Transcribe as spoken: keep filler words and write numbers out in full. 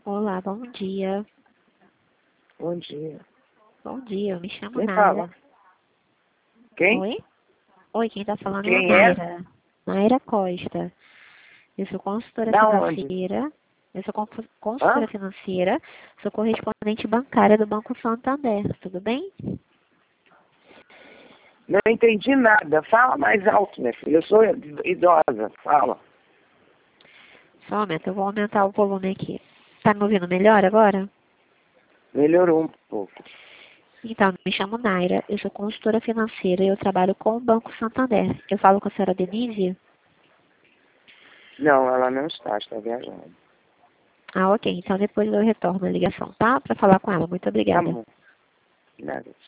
Olá, bom dia. Bom dia. Bom dia, eu me chamo Quem Naira. fala? Quem? Oi? Oi, quem está falando é a Quem é? Naira. Naira Costa. Eu sou consultora Da onde? financeira. Eu sou confu- Hã? consultora financeira. Sou correspondente bancária do Banco Santander. Tudo bem? Não entendi nada. Fala mais alto, minha filha. Eu sou idosa. Fala. Só um momento, eu vou aumentar o volume aqui. Tá me ouvindo melhor agora? Melhorou um pouco. Então, me chamo Naira. Eu sou consultora financeira e eu trabalho com o Banco Santander. Eu falo com a senhora Denise? Não, ela não está. Está viajando. Ah, ok. Então depois eu retorno a ligação, tá? Para falar com ela. Muito Tá obrigada. bom. Nada.